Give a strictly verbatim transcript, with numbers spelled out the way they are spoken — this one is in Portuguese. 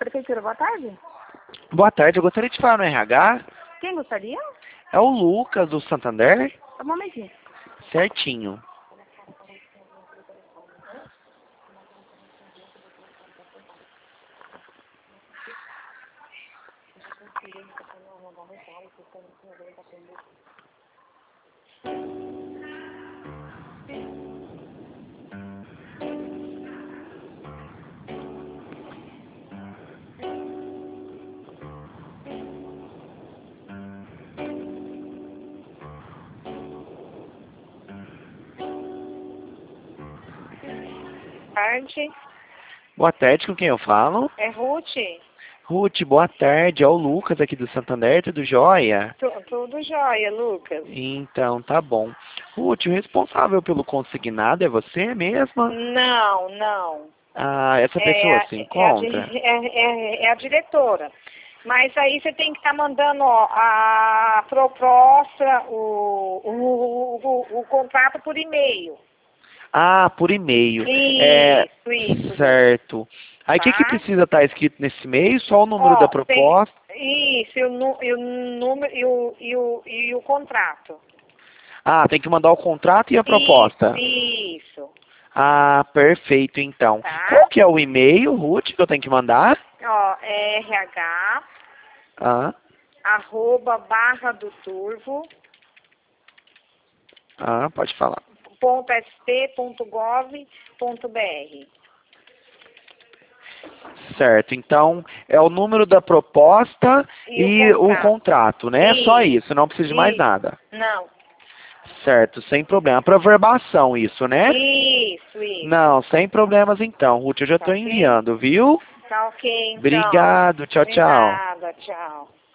Prefeitura, boa tarde. Boa tarde, eu gostaria de falar no R H. Quem gostaria? É o Lucas, do Santander? Um momentinho. Certinho. Tarde, Boa tarde, com quem eu falo? é Ruth? Ruth, boa tarde. É o Lucas aqui do Santander, tudo jóia? Tu- Tudo jóia, Lucas? Então, tá bom. Ruth, o responsável pelo consignado é você mesma? Não, não. Ah, essa pessoa É, se é, a, encontra? di- é, é- é a diretora. Mas aí você tem que estar mandando ó, a proposta, o, o, o, o contrato por e-mail. Ah, por e-mail. É, Isso, isso. certo. Aí o que, que Tá? precisa estar escrito nesse e-mail? Só o número da Ó, tem, proposta? isso, e o, nu- e o número e o, e, o, e o contrato. Ah, tem que mandar o contrato e a proposta. Isso, isso. Ah, perfeito, então. Tá? Qual que é o e-mail, Ruth, que eu tenho que mandar? Ó, é RH, Ah, arroba barra do turvo, ah, pode falar. ponto sp ponto gov ponto br. Certo, então é o número da proposta E e o o contrato. contrato, né? Isso. Só isso, não precisa de mais Isso. nada. Não. Certo, sem problema. Para verbação isso, né? Isso, isso. Não, sem problemas então, Ruth, eu já Tá estou ok? enviando, viu? Tá ok, então. Obrigado, tchau, De tchau. nada, tchau.